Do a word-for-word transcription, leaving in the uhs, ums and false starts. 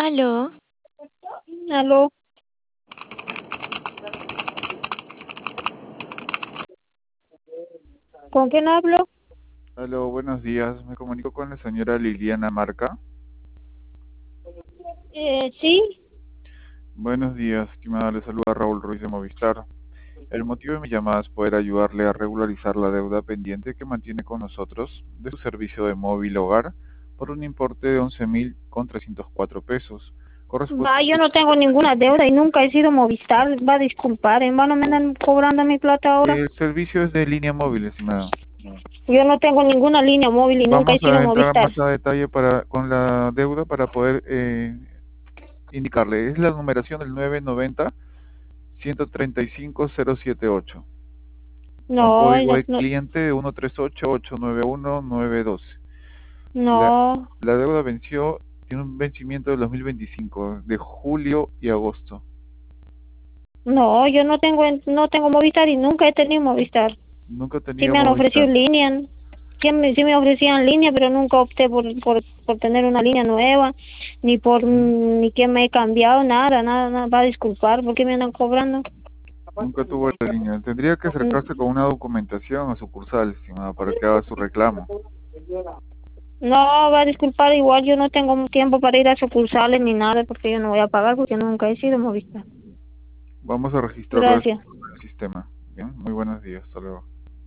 Aló. Aló. ¿Con quién hablo? Aló, buenos días. Me comunico con la señora Liliana Marca. Eh, sí. Buenos días, estimada. Le saluda Raúl Ruiz de Movistar. El motivo de mi llamada es poder ayudarle a regularizar la deuda pendiente que mantiene con nosotros de su servicio de móvil hogar por un importe de once mil con trescientos cuatro pesos. Corresponde. Va, yo no tengo ninguna deuda y nunca he sido Movistar. Va a disculpar, en vano me andan cobrando mi plata ahora. El servicio es de línea móvil, estimada. Yo no tengo ninguna línea móvil y nunca he Vamos sido a entrar Movistar. más a detalle para con la deuda para poder eh, indicarle. Es la numeración del nueve noventa ciento treinta y cinco cero setenta y ocho. Con No, código no, de no, cliente uno tres ocho ocho nueve uno nueve uno dos. La, no, la deuda venció, tiene un vencimiento del dos mil veinticinco, de julio y agosto. no, yo no tengo, no tengo Movistar y nunca he tenido Movistar. Nunca he Sí tenido me han ofrecido Movistar. línea, sí me, sí me ofrecían línea, pero nunca opté por, por, por tener una línea nueva, ni por, ni que me he cambiado, nada, nada, nada. Va a disculpar, ¿por qué me andan cobrando? Nunca tuvo la línea. Tendría que acercarse con una documentación a sucursal, estimada, para que haga su reclamo. No, va a disculpar, igual yo no tengo tiempo para ir a sucursales ni nada, porque yo no voy a pagar, porque nunca he sido Movistar. Vamos a registrarlo en Gracias. el sistema. Bien, muy buenos días. Hasta luego.